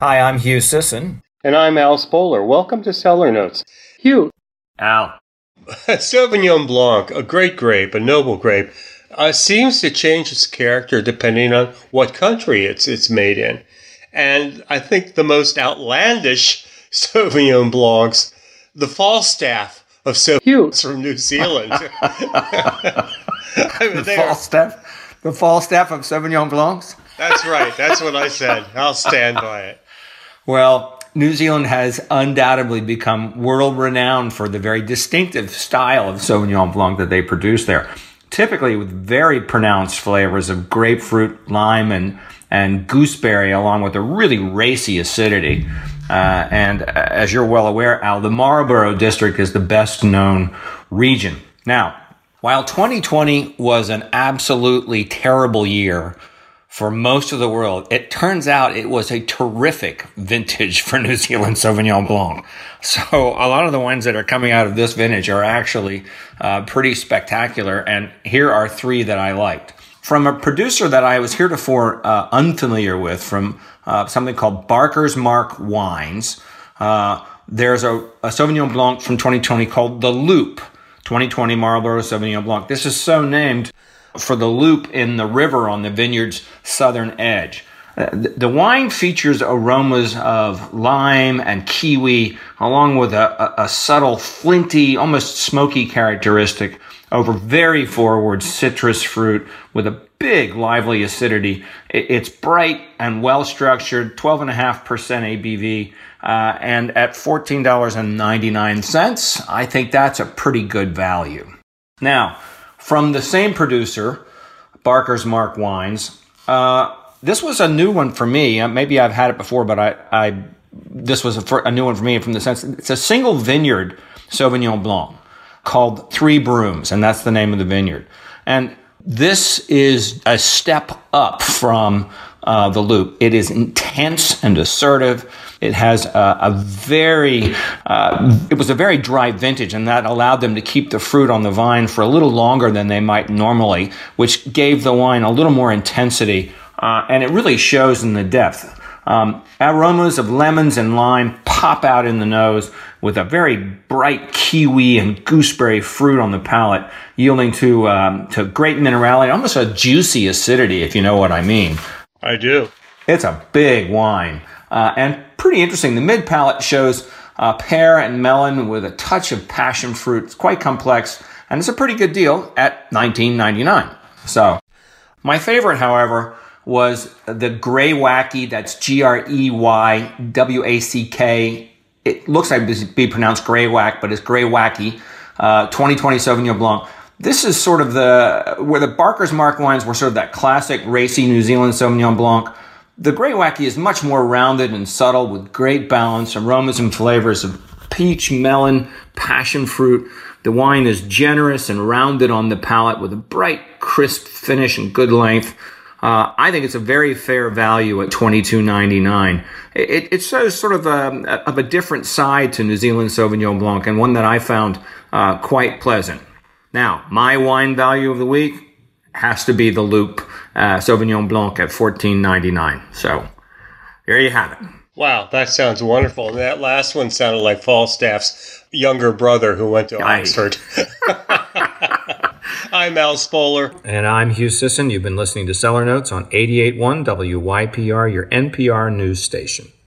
Hi, I'm Hugh Sisson. And I'm Al Spoler. Welcome to Cellar Notes. Hugh. Al. Sauvignon Blanc, a great grape, a noble grape, seems to change its character depending on what country it's made in. And I think the most outlandish Sauvignon Blancs, the Falstaff of Sauvignon from New Zealand. The Falstaff of Sauvignon Blancs? That's right. That's what I said. I'll stand by it. Well, New Zealand has undoubtedly become world-renowned for the very distinctive style of Sauvignon Blanc that they produce there, typically with very pronounced flavors of grapefruit, lime, and gooseberry, along with a really racy acidity. And as you're well aware, Al, the Marlborough district is the best-known region. Now, while 2020 was an absolutely terrible year for most of the world, it turns out it was a terrific vintage for New Zealand Sauvignon Blanc. So a lot of the wines that are coming out of this vintage are actually pretty spectacular. And here are three that I liked. From a producer that I was heretofore unfamiliar with, from something called Barker's Mark Wines, there's a Sauvignon Blanc from 2020 called The Loop, 2020 Marlborough Sauvignon Blanc. This is so named for the loop in the river on the vineyard's southern edge. The wine features aromas of lime and kiwi, along with a subtle, flinty, almost smoky characteristic over very forward citrus fruit with a big, lively acidity. It's bright and well-structured, 12.5% ABV, and at $14.99, I think that's a pretty good value. Now, from the same producer, Barker's Mark Wines, this was a new one for me. Maybe I've had it before, but this was a new one for me from the sense it's a single vineyard Sauvignon Blanc called Three Brooms, and that's the name of the vineyard. And this is a step up from the Loop. It is intense and assertive. It has it was a very dry vintage, and that allowed them to keep the fruit on the vine for a little longer than they might normally, which gave the wine a little more intensity, and it really shows in the depth. Aromas of lemons and lime pop out in the nose with a very bright kiwi and gooseberry fruit on the palate, yielding to great minerality, almost a juicy acidity, if you know what I mean. I do. It's a big wine. And pretty interesting. The mid-palate shows pear and melon with a touch of passion fruit. It's quite complex, and it's a pretty good deal at $19.99. So, my favorite, however, was the Greywacky. That's Greywack. It looks like it be pronounced Greywack, but it's Greywacky. 2020 Sauvignon Blanc. This is sort of where the Barker's Mark wines were sort of that classic racy New Zealand Sauvignon Blanc. The Greywacky is much more rounded and subtle with great balance, aromas and flavors of peach, melon, passion fruit. The wine is generous and rounded on the palate with a bright, crisp finish and good length. I think it's a very fair value at $22.99. It shows sort of a different side to New Zealand Sauvignon Blanc, and one that I found quite pleasant. Now, my wine value of the week has to be the Loop Sauvignon Blanc at $14.99. So, there you have it. Wow, that sounds wonderful. And that last one sounded like Falstaff's younger brother who went to Oxford. I'm Al Spoler. And I'm Hugh Sisson. You've been listening to Cellar Notes on 88.1 WYPR, your NPR news station.